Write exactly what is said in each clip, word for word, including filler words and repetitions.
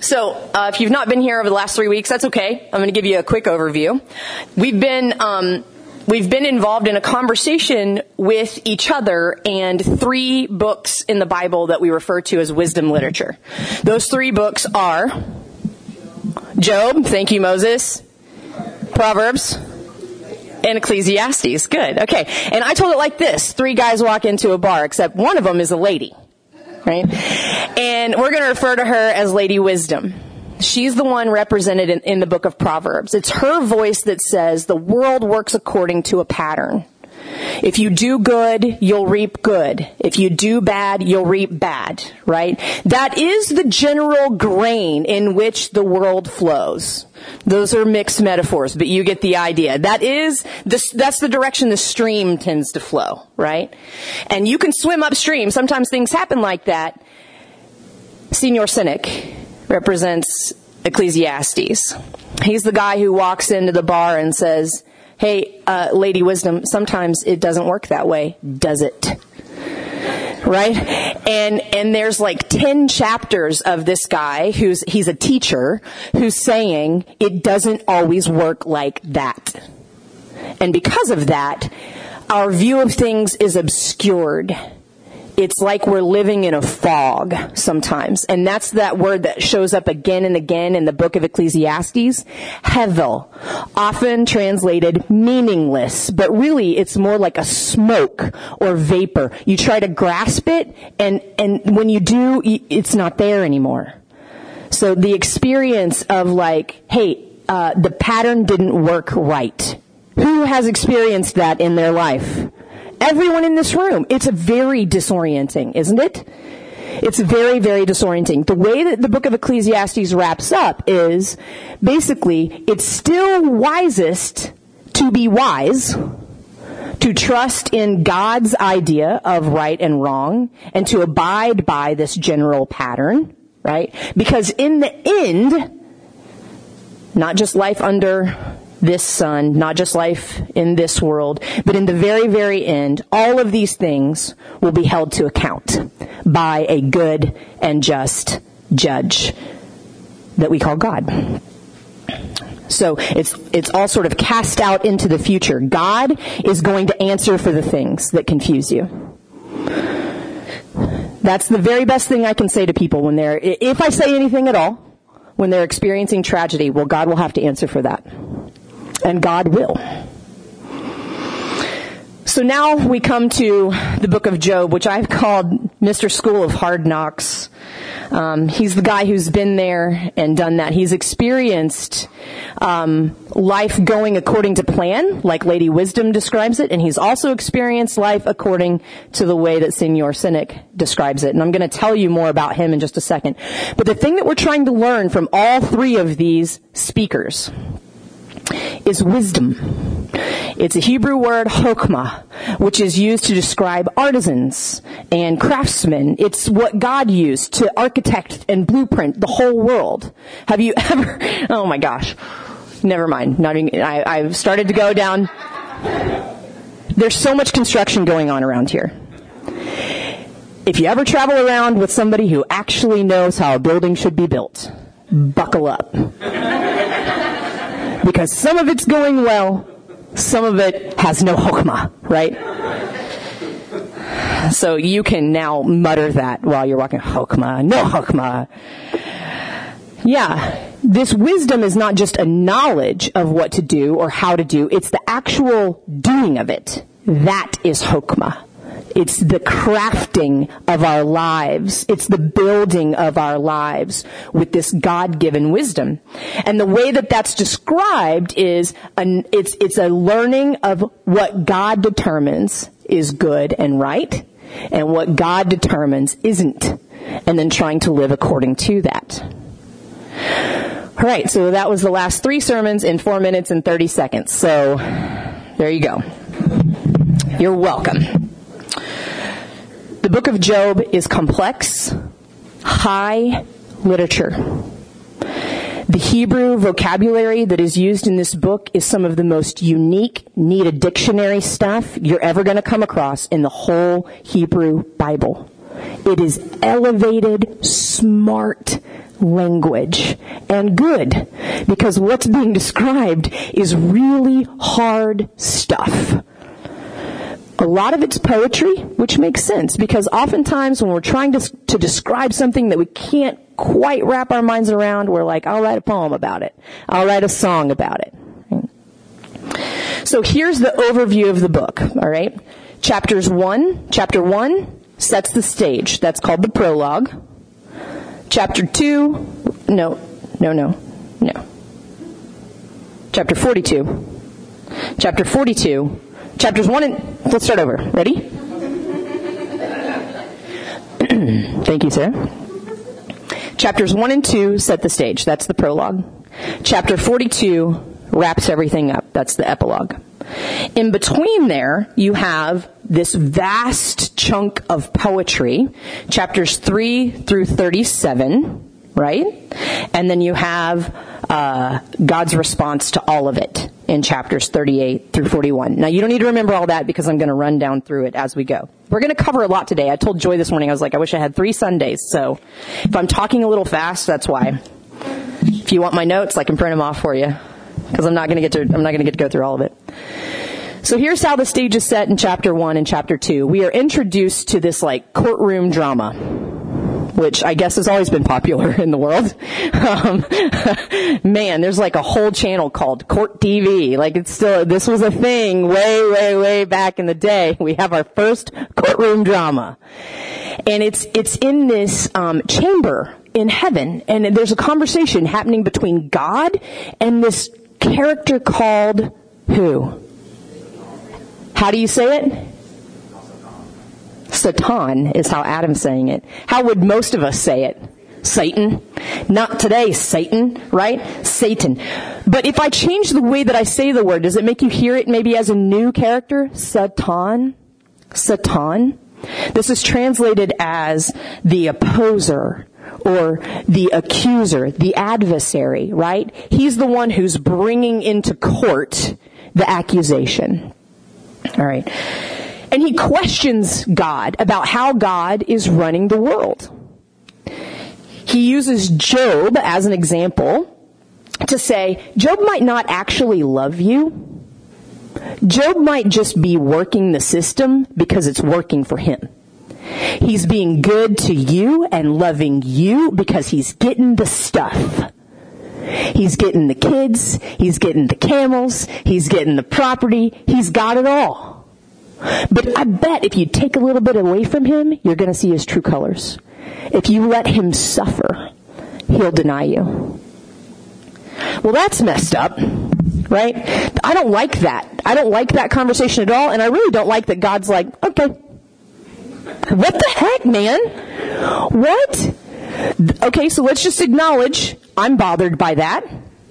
So, uh, if you've not been here over the last three weeks, that's okay. I'm going to give you a quick overview. We've been, um, we've been involved in a conversation with each other and three books in the Bible that we refer to as wisdom literature. Those three books are Job, thank you, Moses, Proverbs, and Ecclesiastes. Good. Okay. And I told it like this. Three guys walk into a bar, except one of them is a lady. Right? And we're going to refer to her as Lady Wisdom. She's the one represented in, in the book of Proverbs. It's her voice that says the world works according to a pattern. If you do good, you'll reap good. If you do bad, you'll reap bad, right? That is the general grain in which the world flows. Those are mixed metaphors, but you get the idea. That is, the, that's the direction the stream tends to flow, right? And you can swim upstream. Sometimes things happen like that. Senior Cynic represents Ecclesiastes. He's the guy who walks into the bar and says, hey, uh, Lady Wisdom, sometimes it doesn't work that way, does it? Right? And, and there's like ten chapters of this guy who's, he's a teacher who's saying it doesn't always work like that. And because of that, our view of things is obscured. It's like we're living in a fog sometimes. And that's that word that shows up again and again in the book of Ecclesiastes. Hevel, often translated meaningless, but really it's more like a smoke or vapor. You try to grasp it, and, and when you do, it's not there anymore. So the experience of like, hey, uh, the pattern didn't work right. Who has experienced that in their life? Everyone in this room. It's a very disorienting, isn't it? It's very, very disorienting. The way that the book of Ecclesiastes wraps up is basically it's still wisest to be wise, to trust in God's idea of right and wrong, and to abide by this general pattern, right? Because in the end, not just life under this sun, not just life in this world, but in the very, very end, all of these things will be held to account by a good and just judge that we call God. So it's it's all sort of cast out into the future. God is going to answer for the things that confuse you. That's the very best thing I can say to people when they're, if I say anything at all, when they're experiencing tragedy, well, God will have to answer for that. And God will. So now we come to the book of Job, which I've called Mister School of Hard Knocks. Um, he's the guy who's been there and done that. He's experienced um, life going according to plan, like Lady Wisdom describes it, and he's also experienced life according to the way that Senior Cynic describes it. And I'm going to tell you more about him in just a second. But the thing that we're trying to learn from all three of these speakers is wisdom. It's a Hebrew word, chokmah, which is used to describe artisans and craftsmen. It's what God used to architect and blueprint the whole world. Have you ever, oh my gosh, never mind. Not even, I, I've started to go down. There's so much construction going on around here. If you ever travel around with somebody who actually knows how a building should be built, buckle up. Because some of it's going well, some of it has no chokmah, right? So you can now mutter that while you're walking, chokmah, no chokmah. Yeah, this wisdom is not just a knowledge of what to do or how to do, it's the actual doing of it. That is chokmah. It's the crafting of our lives. It's the building of our lives with this God-given wisdom. And the way that that's described is an, it's, it's a learning of what God determines is good and right, and what God determines isn't, and then trying to live according to that. All right, so that was the last three sermons in four minutes and thirty seconds. So there you go. You're welcome. The book of Job is complex, high literature. The Hebrew vocabulary that is used in this book is some of the most unique, need a dictionary stuff you're ever going to come across in the whole Hebrew Bible. It is elevated, smart language. And good, because what's being described is really hard stuff. A lot of it's poetry, which makes sense, because oftentimes when we're trying to, to describe something that we can't quite wrap our minds around, we're like, I'll write a poem about it. I'll write a song about it. So here's the overview of the book, all right? Chapters one, chapter one sets the stage. That's called the prologue. Chapter two, no, no, no, no. Chapter forty-two. Chapter forty-two. Chapters one and, let's start over. Ready? Thank you, Sarah. Chapters one and two set the stage. That's the prologue. Chapter forty-two wraps everything up. That's the epilogue. In between there, you have this vast chunk of poetry, chapters three through thirty-seven, right? And then you have uh, God's response to all of it in chapters thirty-eight through forty-one. Now, you don't need to remember all that because I'm going to run down through it as we go. We're going to cover a lot today. I told Joy this morning, I was like, I wish I had three Sundays. So if I'm talking a little fast, that's why. If you want my notes, I can print them off for you, because I'm not going to get to I'm not going to get to go through all of it. So here's how the stage is set in chapter one and chapter two. We are introduced to this like courtroom drama, which I guess has always been popular in the world. Um, man, there's like a whole channel called Court T V. Like it's still, this was a thing way, way, way back in the day. We have our first courtroom drama. And it's, it's in this, um, chamber in heaven. And there's a conversation happening between God and this character called who? How do you say it? Satan is how Adam's saying it. How would most of us say it? Satan. Not today, Satan, right? Satan. But if I change the way that I say the word, does it make you hear it maybe as a new character? Satan. Satan. This is translated as the opposer or the accuser, the adversary, right? He's the one who's bringing into court the accusation. All right. And he questions God about how God is running the world. He uses Job as an example to say, Job might not actually love you. Job might just be working the system because it's working for him. He's being good to you and loving you because he's getting the stuff. He's getting the kids, he's getting the camels, he's getting the property, he's got it all. But I bet if you take a little bit away from him, you're going to see his true colors. If you let him suffer, he'll deny you. Well, that's messed up, right? I don't like that. I don't like that conversation at all, and I really don't like that God's like, okay, what the heck, man? What? Okay, so let's just acknowledge I'm bothered by that.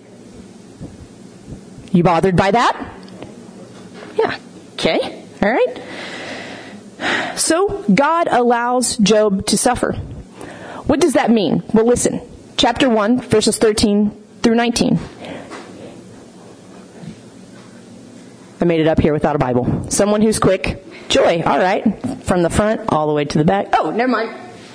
You bothered by that? Yeah. Okay. All right. So God allows Job to suffer. What does that mean? Well, listen. Chapter one, verses thirteen through nineteen. I made it up here without a Bible. Someone who's quick. Joy. All right. From the front all the way to the back. Oh, never mind.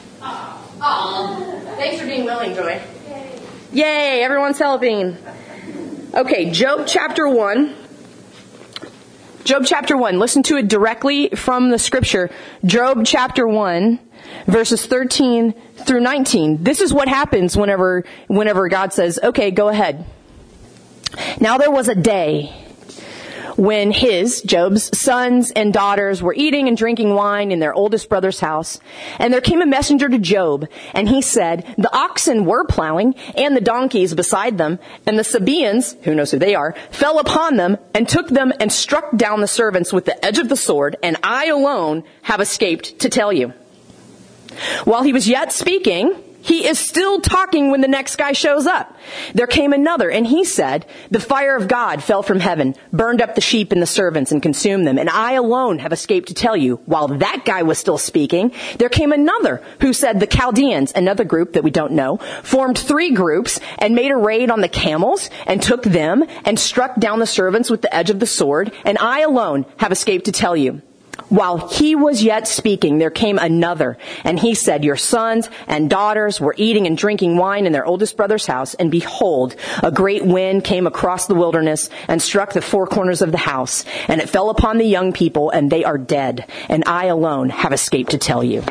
Oh, thanks for being willing, Joy. Yay. Yay, everyone's helping. Okay, Job chapter one. Job chapter one. Listen to it directly from the scripture. Job chapter one, verses thirteen through nineteen. This is what happens whenever, whenever God says, okay, go ahead. Now there was a day when his, Job's, sons and daughters were eating and drinking wine in their oldest brother's house. And there came a messenger to Job, and he said, the oxen were plowing, and the donkeys beside them, and the Sabaeans, who knows who they are, fell upon them, and took them and struck down the servants with the edge of the sword, and I alone have escaped to tell you. While he was yet speaking, he is still talking when the next guy shows up. There came another, and he said, the fire of God fell from heaven, burned up the sheep and the servants, and consumed them. And I alone have escaped to tell you. While that guy was still speaking, there came another who said, the Chaldeans, another group that we don't know, formed three groups and made a raid on the camels and took them and struck down the servants with the edge of the sword. And I alone have escaped to tell you. While he was yet speaking, there came another, and he said, your sons and daughters were eating and drinking wine in their oldest brother's house, and behold, a great wind came across the wilderness and struck the four corners of the house, and it fell upon the young people, and they are dead, and I alone have escaped to tell you.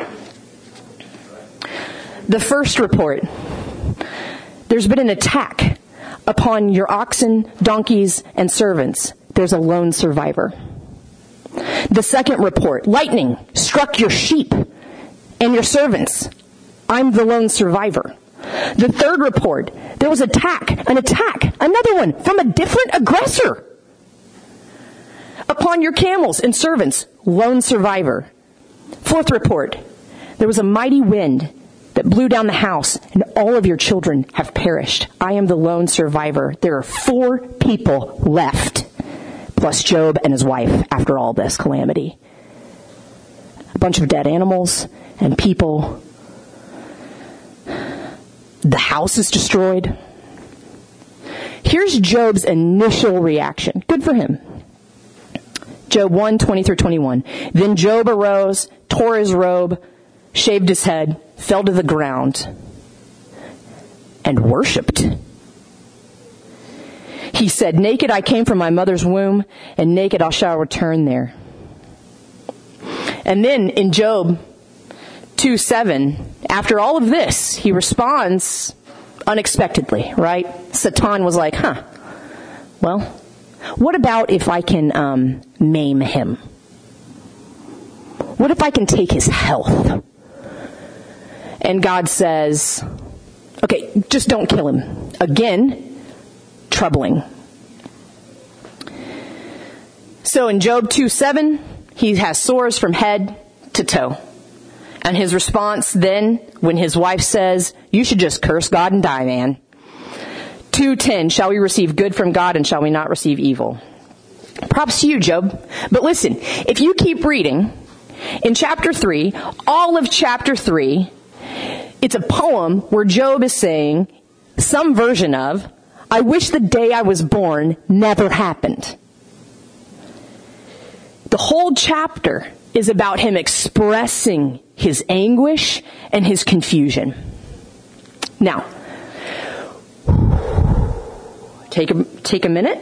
The first report, there's been an attack upon your oxen, donkeys, and servants. There's a lone survivor. The second report, lightning struck your sheep and your servants. I'm the lone survivor. The third report, there was attack, an attack, another one from a different aggressor. Upon your camels and servants, lone survivor. Fourth report, there was a mighty wind that blew down the house, and all of your children have perished. I am the lone survivor. There are four people left, plus Job and his wife after all this calamity. A bunch of dead animals and people. The house is destroyed. Here's Job's initial reaction. Good for him. Job one, twenty through twenty-one. Then Job arose, tore his robe, shaved his head, fell to the ground, and worshipped. He said, naked I came from my mother's womb, and naked I shall return there. And then in Job two seven, after all of this, he responds unexpectedly, right? Satan was like, huh, well, what about if I can um, maim him? What if I can take his health? And God says, okay, just don't kill him. Again, troubling. So in Job two seven, he has sores from head to toe. And his response then, when his wife says, you should just curse God and die, man. two ten, shall we receive good from God and shall we not receive evil? Props to you, Job. But listen, if you keep reading, in chapter three, all of chapter three, it's a poem where Job is saying some version of, I wish the day I was born never happened. The whole chapter is about him expressing his anguish and his confusion. Now, take a, take a minute.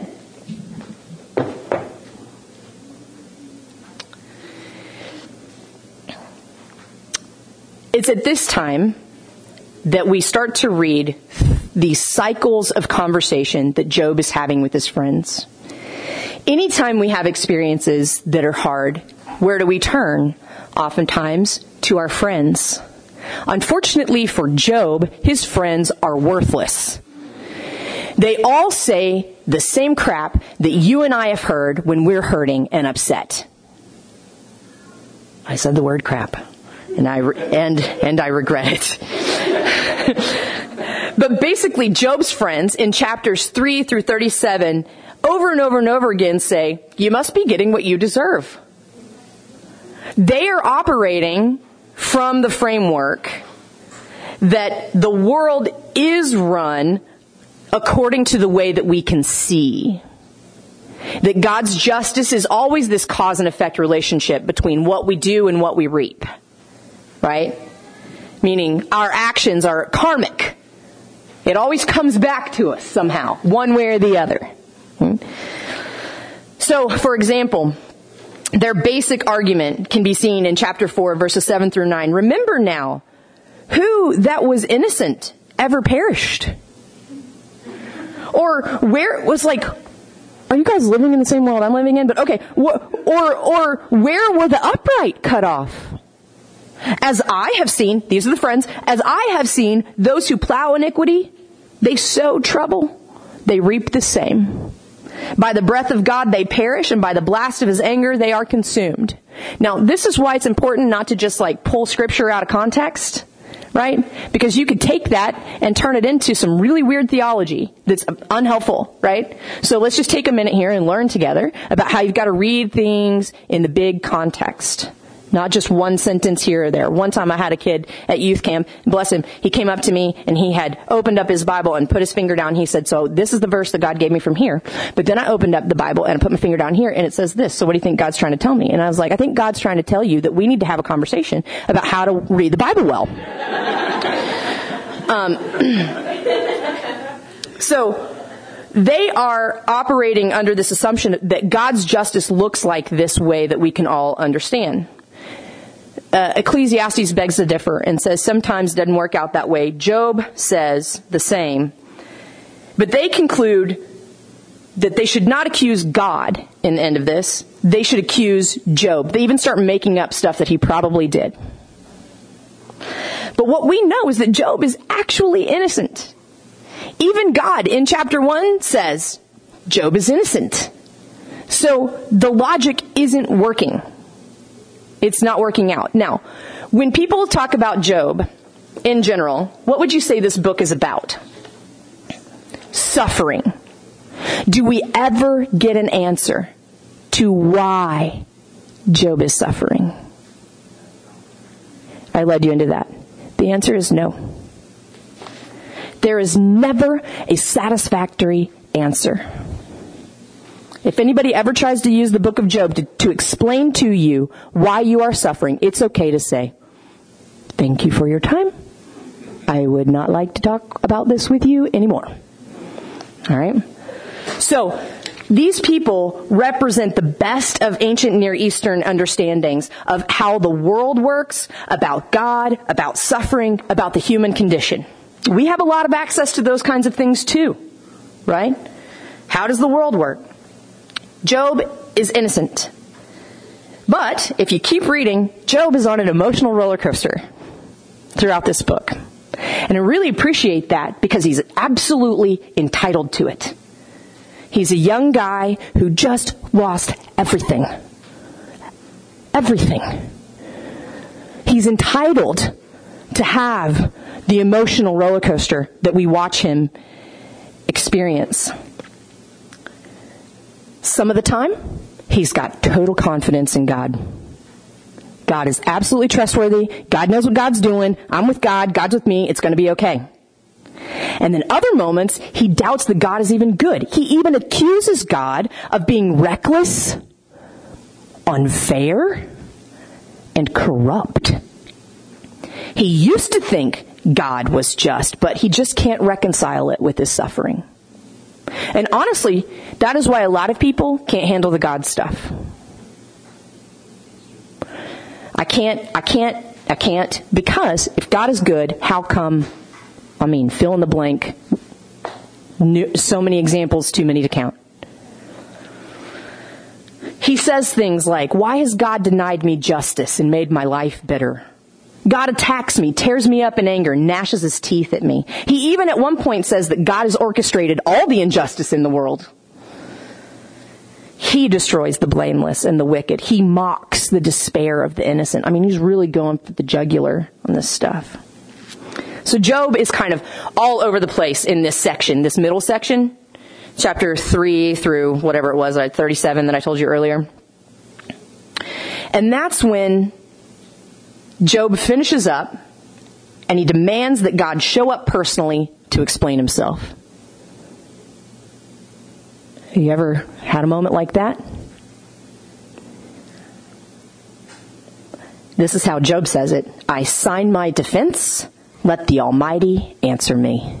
It's at this time that we start to read these cycles of conversation that Job is having with his friends. Anytime we have experiences that are hard, where do we turn? Oftentimes to our friends. Unfortunately for Job, his friends are worthless. They all say the same crap that you and I have heard when we're hurting and upset. I said the word crap, and I re- and and I regret it. But basically, Job's friends in chapters three through thirty-seven over and over and over again say, you must be getting what you deserve. They are operating from the framework that the world is run according to the way that we can see. That God's justice is always this cause and effect relationship between what we do and what we reap. Right? Meaning our actions are karmic. It always comes back to us somehow, one way or the other. So, for example, their basic argument can be seen in chapter four, verses seven through nine. Remember now, who that was innocent ever perished? Or where was like, are you guys living in the same world I'm living in? But okay, wh- or or where were the upright cut off? As I have seen, these are the friends, as I have seen those who plow iniquity, they sow trouble, they reap the same. By the breath of God they perish, and by the blast of his anger they are consumed. Now, this is why it's important not to just like pull scripture out of context, right? Because you could take that and turn it into some really weird theology that's unhelpful, right? So let's just take a minute here and learn together about how you've got to read things in the big context. not just one sentence here or there. One time I had a kid at youth camp, bless him, he came up to me and he had opened up his Bible and put his finger down. He said, so this is the verse that God gave me from here. But then I opened up the Bible and I put my finger down here and it says this. So what do you think God's trying to tell me? And I was like, I think God's trying to tell you that we need to have a conversation about how to read the Bible well. um, so they are operating under this assumption that God's justice looks like this way that we can all understand. Uh, Ecclesiastes begs to differ and says sometimes it doesn't work out that way. Job says the same. But they conclude that they should not accuse God in the end of this. They should accuse Job. They even start making up stuff that he probably did. But what we know is that Job is actually innocent. Even God in chapter one says Job is innocent. So the logic isn't working. It's not working out. Now, when people talk about Job in general, what would you say this book is about? Suffering. Do we ever get an answer to why Job is suffering? I led you into that. The answer is no. There is never a satisfactory answer. If anybody ever tries to use the book of Job to, to explain to you why you are suffering, it's okay to say, thank you for your time. I would not like to talk about this with you anymore. All right? So, these people represent the best of ancient Near Eastern understandings of how the world works, about God, about suffering, about the human condition. We have a lot of access to those kinds of things too, right? How does the world work? Job is innocent. But if you keep reading, Job is on an emotional roller coaster throughout this book. And I really appreciate that because he's absolutely entitled to it. He's a young guy who just lost everything. Everything. He's entitled to have the emotional roller coaster that we watch him experience. Some of the time, he's got total confidence in God. God is absolutely trustworthy. God knows what God's doing. I'm with God. God's with me. It's going to be okay. And then other moments, he doubts that God is even good. He even accuses God of being reckless, unfair, and corrupt. He used to think God was just, but he just can't reconcile it with his suffering. And honestly, that is why a lot of people can't handle the God stuff. I can't, I can't, I can't, because if God is good, how come, I mean, fill in the blank, so many examples, too many to count. He says things like, why has God denied me justice and made my life bitter? God attacks me, tears me up in anger, gnashes his teeth at me. He even at one point says that God has orchestrated all the injustice in the world. He destroys the blameless and the wicked. He mocks the despair of the innocent. I mean, he's really going for the jugular on this stuff. So Job is kind of all over the place in this section, this middle section, chapter three through whatever it was, thirty-seven that I told you earlier. And that's when Job finishes up and he demands that God show up personally to explain himself. Have you ever had a moment like that? This is how Job says it. I sign my defense. Let the Almighty answer me.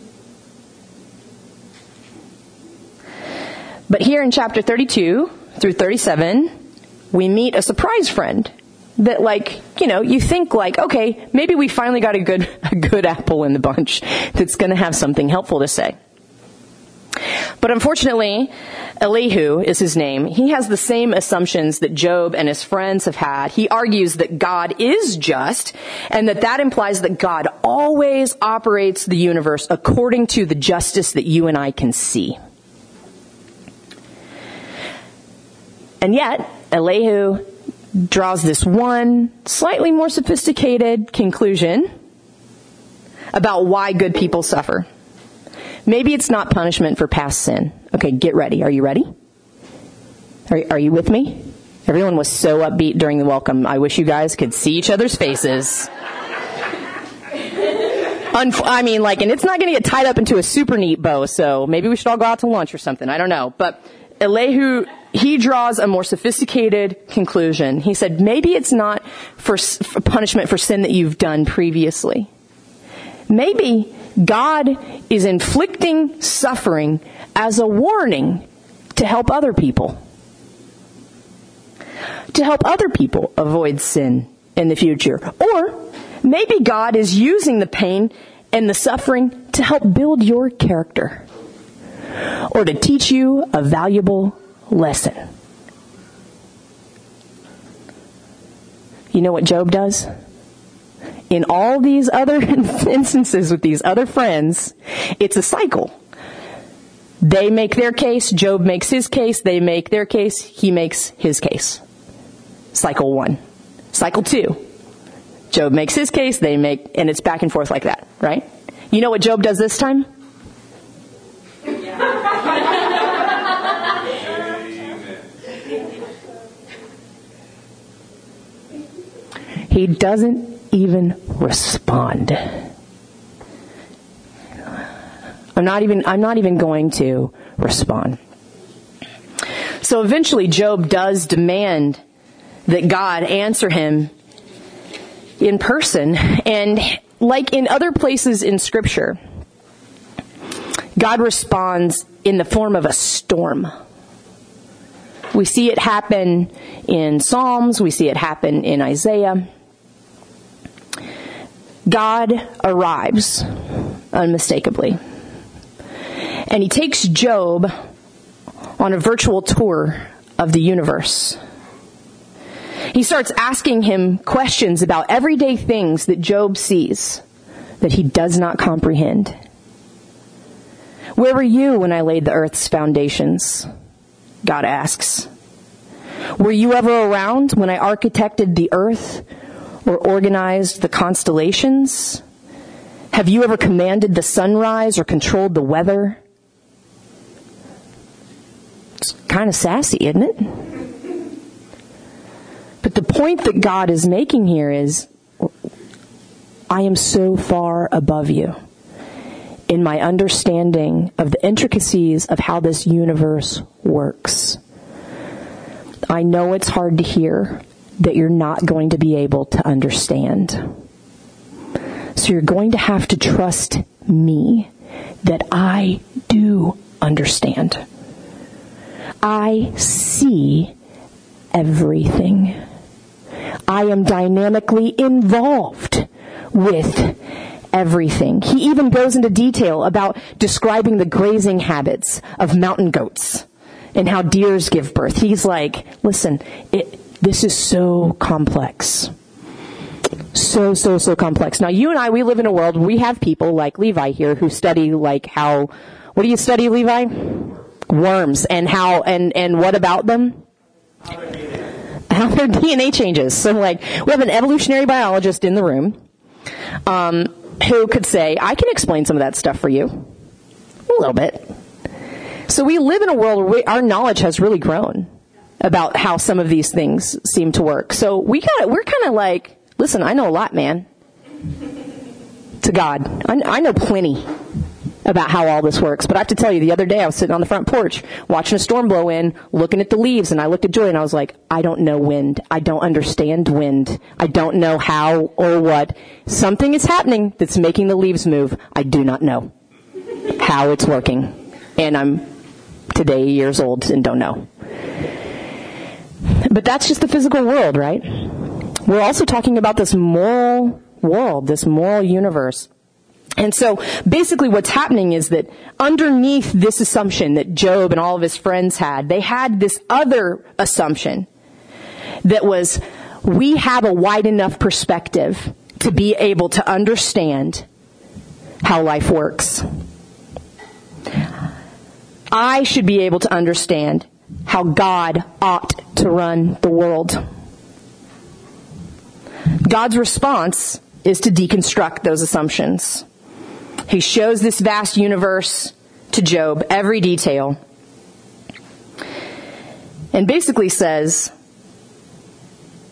But here in chapter thirty-two through thirty-seven, we meet a surprise friend that, like, you know, you think like, okay, maybe we finally got a good, a good apple in the bunch that's going to have something helpful to say. But unfortunately, Elihu is his name. He has the same assumptions that Job and his friends have had. He argues that God is just, and that that implies that God always operates the universe according to the justice that you and I can see. And yet, Elihu draws this one slightly more sophisticated conclusion about why good people suffer. Maybe it's not punishment for past sin. Okay, get ready. Are you ready? Are, are you with me? Everyone was so upbeat during the welcome. I wish you guys could see each other's faces. Unf- I mean, like, and it's not going to get tied up into a super neat bow, so maybe we should all go out to lunch or something. I don't know. But Elihu, he draws a more sophisticated conclusion. He said, maybe it's not for, for punishment for sin that you've done previously. Maybe God is inflicting suffering as a warning to help other people. To help other people avoid sin in the future. Or maybe God is using the pain and the suffering to help build your character. Or to teach you a valuable lesson. You know what Job does? In all these other instances with these other friends, it's a cycle. They make their case, Job makes his case, they make their case, he makes his case. Cycle one. Cycle two. Job makes his case, they make, and it's back and forth like that, right? You know what Job does this time? He doesn't even respond. I'm not even, I'm not even going to respond. So eventually Job does demand that God answer him in person. And like in other places in Scripture, God responds in the form of a storm. We see it happen in Psalms. We see it happen in Isaiah. God arrives unmistakably. And he takes Job on a virtual tour of the universe. He starts asking him questions about everyday things that Job sees that he does not comprehend. Where were you when I laid the earth's foundations? God asks. Were you ever around when I architected the earth or organized the constellations? Have you ever commanded the sunrise or controlled the weather? It's kind of sassy, isn't it? But the point that God is making here is, I am so far above you in my understanding of the intricacies of how this universe works. I know it's hard to hear that you're not going to be able to understand. So you're going to have to trust me that I do understand. I see everything. I am dynamically involved with everything. He even goes into detail about describing the grazing habits of mountain goats and how deers give birth. He's like, listen, it, this is so complex. So, so, so complex. Now, you and I, we live in a world where we have people like Levi here who study like how, what do you study, Levi? Worms. And how, and, and what about them? How their D N A changes. So like, we have an evolutionary biologist in the room, um, who could say, I can explain some of that stuff for you. A little bit. So we live in a world where we, our knowledge has really grown about how some of these things seem to work. So we kind of, we're kind of like, listen, I know a lot, man. To God. I, I know plenty about how all this works. But I have to tell you, the other day I was sitting on the front porch watching a storm blow in, looking at the leaves, and I looked at Joy and I was like, I don't know wind. I don't understand wind. I don't know how or what. Something is happening that's making the leaves move. I do not know how it's working. And I'm today years old and don't know. But that's just the physical world, right? We're also talking about this moral world, this moral universe. And so basically what's happening is that underneath this assumption that Job and all of his friends had, they had this other assumption that was, we have a wide enough perspective to be able to understand how life works. I should be able to understand how God ought to run the world. God's response is to deconstruct those assumptions. He shows this vast universe to Job, every detail, and basically says,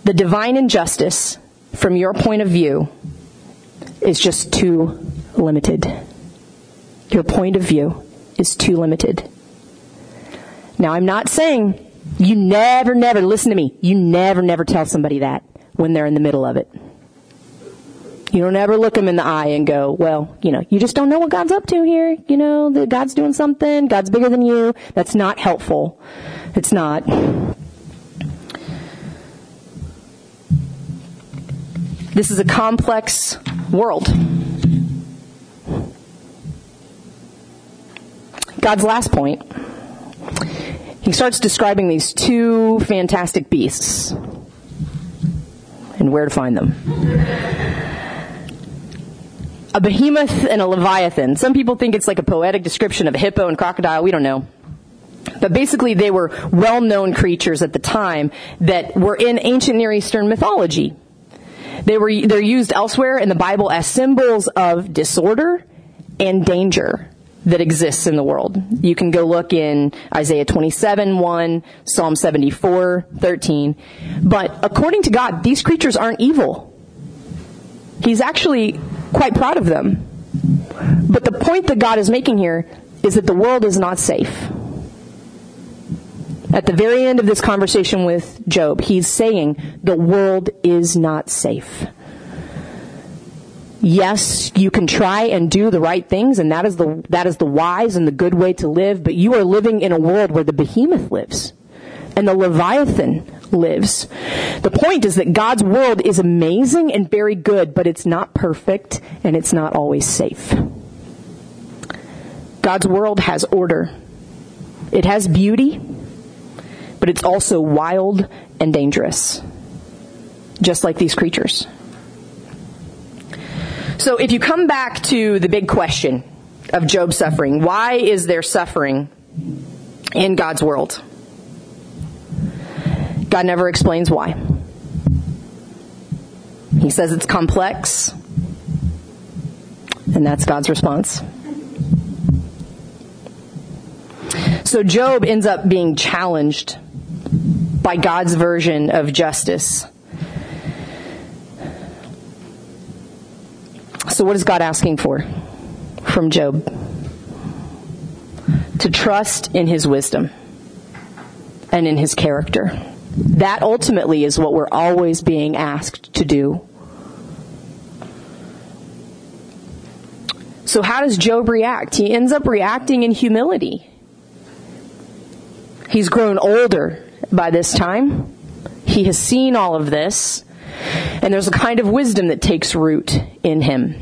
The divine injustice, from your point of view, is just too limited. Your point of view is too limited. Now, I'm not saying you never, never, listen to me, you never, never tell somebody that when they're in the middle of it. You don't ever look them in the eye and go, well, you know, you just don't know what God's up to here. You know, that God's doing something. God's bigger than you. That's not helpful. It's not. This is a complex world. God's last point, he starts describing these two fantastic beasts and where to find them. A behemoth and a leviathan. Some people think it's like a poetic description of a hippo and crocodile. We don't know. But basically they were well-known creatures at the time that were in ancient Near Eastern mythology. They were, they're used elsewhere in the Bible as symbols of disorder and danger that exists in the world. You can go look in Isaiah twenty-seven, one, Psalm seventy-four, thirteen. But according to God, these creatures aren't evil. He's actually quite proud of them. But the point that God is making here is that the world is not safe. At the very end of this conversation with Job, he's saying the world is not safe. Yes, you can try and do the right things, and that is the that is the wise and the good way to live, but you are living in a world where the behemoth lives and the leviathan lives. The point is that God's world is amazing and very good, but it's not perfect and it's not always safe. God's world has order. It has beauty, but it's also wild and dangerous, just like these creatures. So if you come back to the big question of Job's suffering, why is there suffering in God's world? God never explains why. He says it's complex, and that's God's response. So Job ends up being challenged by God's version of justice. So what is God asking for from Job? To trust in his wisdom and in his character. That ultimately is what we're always being asked to do. So how does Job react? He ends up reacting in humility. He's grown older by this time. He has seen all of this. And there's a kind of wisdom that takes root in him.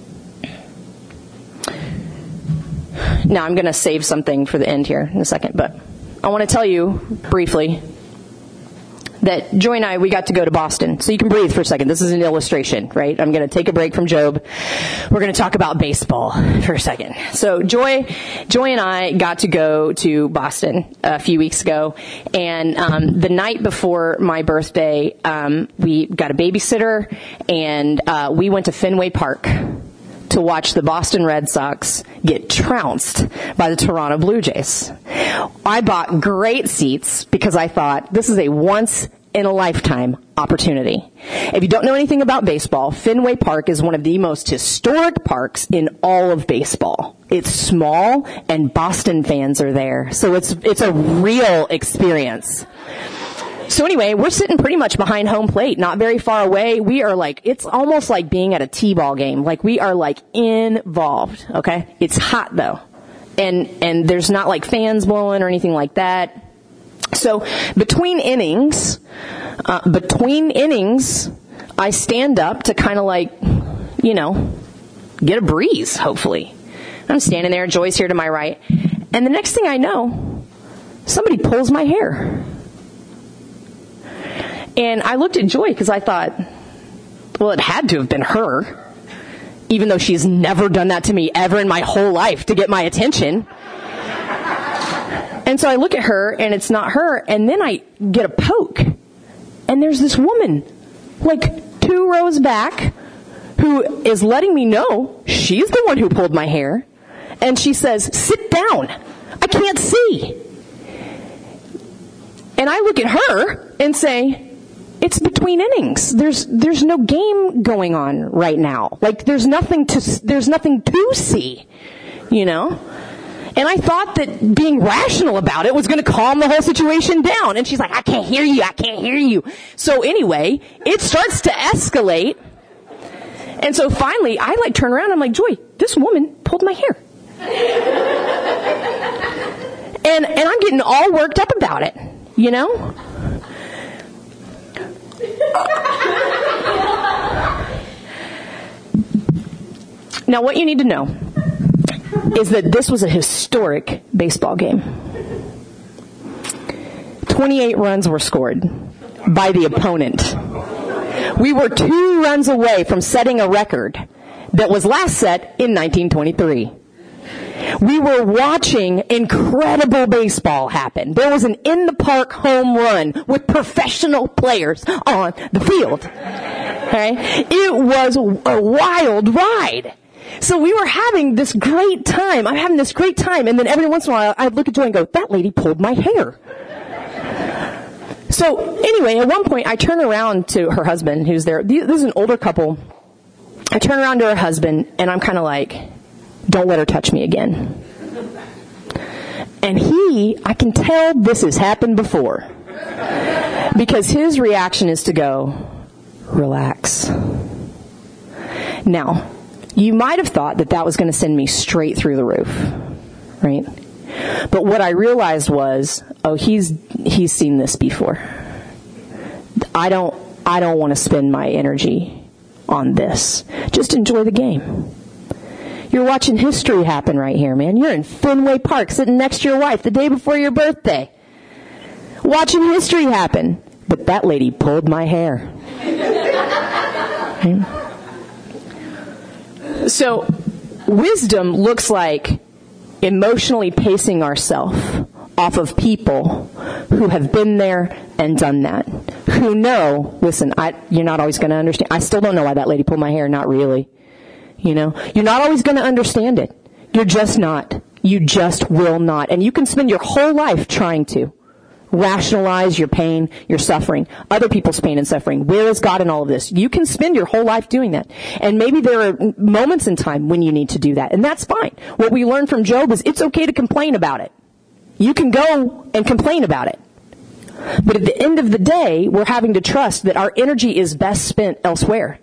Now, I'm going to save something for the end here in a second, but I want to tell you briefly that Joy and I, we got to go to Boston. So you can breathe for a second. This is an illustration, right? I'm going to take a break from Job. We're going to talk about baseball for a second. So Joy, Joy and I got to go to Boston a few weeks ago. And um, the night before my birthday, um, we got a babysitter, and uh, we went to Fenway Park to watch the Boston Red Sox get trounced by the Toronto Blue Jays. I bought great seats because I thought this is a once-in-a-lifetime opportunity. If you don't know anything about baseball, Fenway Park is one of the most historic parks in all of baseball. It's small, and Boston fans are there, so it's it's a real experience. So anyway, we're sitting pretty much behind home plate, not very far away. We are like, it's almost like being at a T-ball game. Like, we are like involved, okay? It's hot though. And, and there's not like fans blowing or anything like that. So between innings, uh, between innings, I stand up to kind of like, you know, get a breeze, hopefully. I'm standing there, Joy's here to my right. And the next thing I know, somebody pulls my hair. And I looked at Joy because I thought, well, it had to have been her, even though she's never done that to me ever in my whole life to get my attention. And so I look at her, and it's not her, and then I get a poke. And there's this woman, like two rows back, who is letting me know she's the one who pulled my hair. And she says, "Sit down. I can't see." And I look at her and say, it's between innings. There's, there's no game going on right now. Like, there's nothing to, there's nothing to see, you know? And I thought that being rational about it was going to calm the whole situation down. And she's like, I can't hear you, I can't hear you. So anyway, it starts to escalate. And so finally, I like turn around and I'm like, Joy, this woman pulled my hair. and, and I'm getting all worked up about it, you know? Now, what you need to know is that this was a historic baseball game. twenty-eight runs were scored by the opponent. We were two runs away from setting a record that was last set in nineteen twenty-three. We were watching incredible baseball happen. There was an in-the-park home run with professional players on the field. Okay? It was a wild ride. So we were having this great time. I'm having this great time. And then every once in a while, I'd look at Joy and go, that lady pulled my hair. So anyway, at one point, I turn around to her husband, who's there. This is an older couple. I turn around to her husband, and I'm kind of like, don't let her touch me again. And he, I can tell this has happened before. Because his reaction is to go, relax. Now, you might have thought that that was going to send me straight through the roof, right? But what I realized was, oh, he's he's seen this before. I don't I don't want to spend my energy on this. Just enjoy the game. You're watching history happen right here, man. You're in Fenway Park, sitting next to your wife the day before your birthday, watching history happen. But that lady pulled my hair. Okay? So, wisdom looks like emotionally pacing ourselves off of people who have been there and done that. Who know, listen, I, you're not always going to understand. I still don't know why that lady pulled my hair, not really. You know, you're not always going to understand it. You're just not. You just will not. And you can spend your whole life trying to rationalize your pain, your suffering, other people's pain and suffering. Where is God in all of this? You can spend your whole life doing that. And maybe there are moments in time when you need to do that. And that's fine. What we learned from Job is it's okay to complain about it. You can go and complain about it. But at the end of the day, we're having to trust that our energy is best spent elsewhere.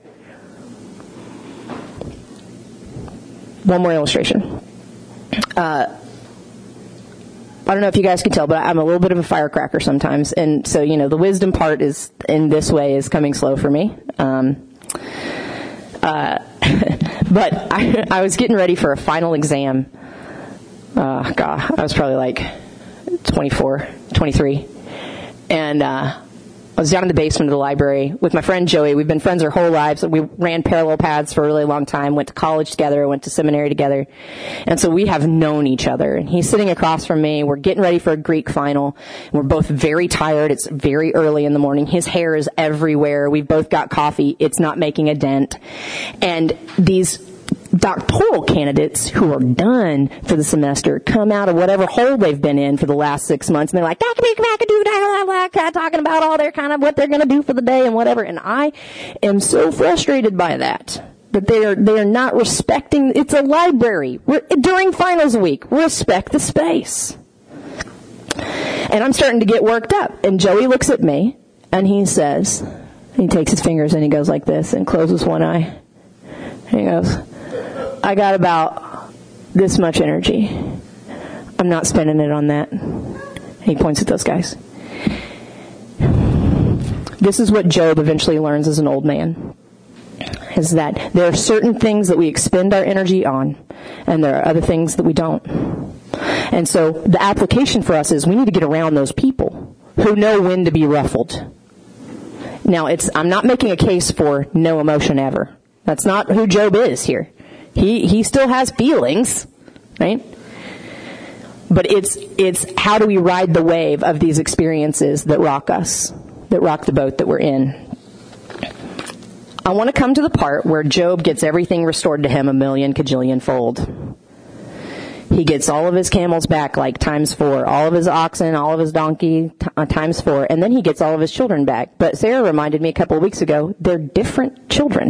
One more illustration. Uh, I don't know if you guys can tell, but I'm a little bit of a firecracker sometimes. And so, you know, the wisdom part is, in this way, is coming slow for me. Um, uh, but I, I was getting ready for a final exam. Uh, God, I was probably like twenty-four, twenty-three. And, uh, I was down in the basement of the library with my friend Joey. We've been friends our whole lives. We ran parallel paths for a really long time, went to college together, went to seminary together. And so we have known each other. And he's sitting across from me. We're getting ready for a Greek final. We're both very tired. It's very early in the morning. His hair is everywhere. We've both got coffee. It's not making a dent. And these doctoral candidates who are done for the semester come out of whatever hole they've been in for the last six months, and they're like, talking about all their kind of what they're going to do for the day and whatever. And I am so frustrated by that, that they are they are not respecting. It's a library. We're, during finals week, respect the space. And I'm starting to get worked up. And Joey looks at me, and he says, he takes his fingers and he goes like this and closes one eye. And he goes, I got about this much energy. I'm not spending it on that. And he points at those guys. This is what Job eventually learns as an old man, is that there are certain things that we expend our energy on, and there are other things that we don't. And so the application for us is we need to get around those people who know when to be ruffled. Now, it's I'm not making a case for no emotion ever. That's not who Job is here. He he still has feelings, right? But it's it's how do we ride the wave of these experiences that rock us, that rock the boat that we're in. I want to come to the part where Job gets everything restored to him a million cajillion fold. He gets all of his camels back, like times four. All of his oxen, all of his donkey, t- uh, times four. And then he gets all of his children back. But Sarah reminded me a couple of weeks ago, they're different children.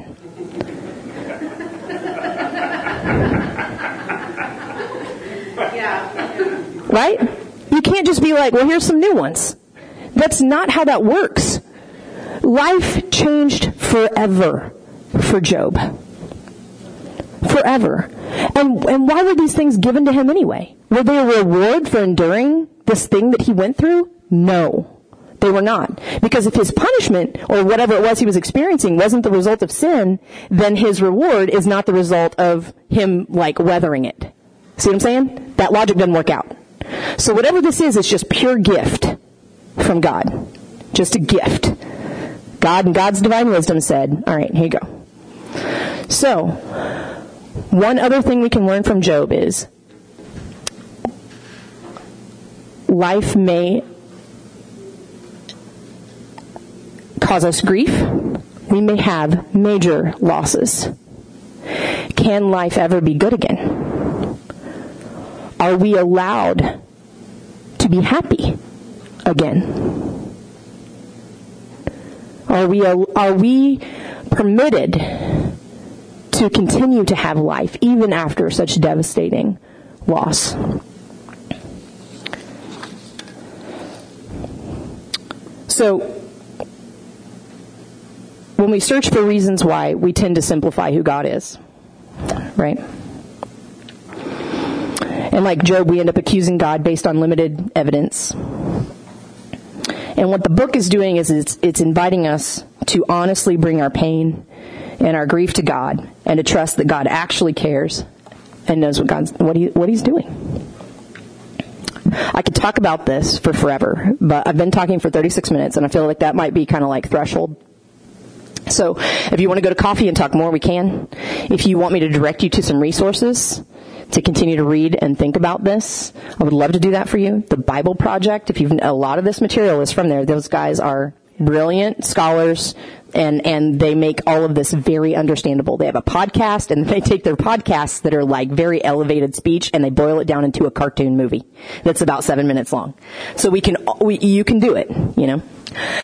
Yeah. Right? You can't just be like, well, here's some new ones. That's not how that works. Life changed forever for Job. Forever. And and why were these things given to him anyway? Were they a reward for enduring this thing that he went through? No, they were not. Because if his punishment, or whatever it was he was experiencing, wasn't the result of sin, then his reward is not the result of him, like, weathering it. See what I'm saying? That logic doesn't work out. So whatever this is, it's just pure gift from God. Just a gift. God and God's divine wisdom said, all right, here you go. So, one other thing we can learn from Job is life may cause us grief. We may have major losses. Can life ever be good again? Are we allowed to be happy again? Are we, are we permitted to continue to have life even after such devastating loss? So, when we search for reasons why, we tend to simplify who God is, right? And like Job, we end up accusing God based on limited evidence. And what the book is doing is it's, it's inviting us to honestly bring our pain and our grief to God, and to trust that God actually cares and knows what God's what he what He's doing. I could talk about this for forever, but I've been talking for thirty-six minutes, and I feel like that might be kind of like threshold. So, if you want to go to coffee and talk more, we can. If you want me to direct you to some resources to continue to read and think about this, I would love to do that for you. The Bible Project, if you've a lot of this material is from there. Those guys are brilliant scholars, and and they make all of this very understandable. They have a podcast, and they take their podcasts that are like very elevated speech, and they boil it down into a cartoon movie that's about seven minutes long. So we can, we, you can do it, you know.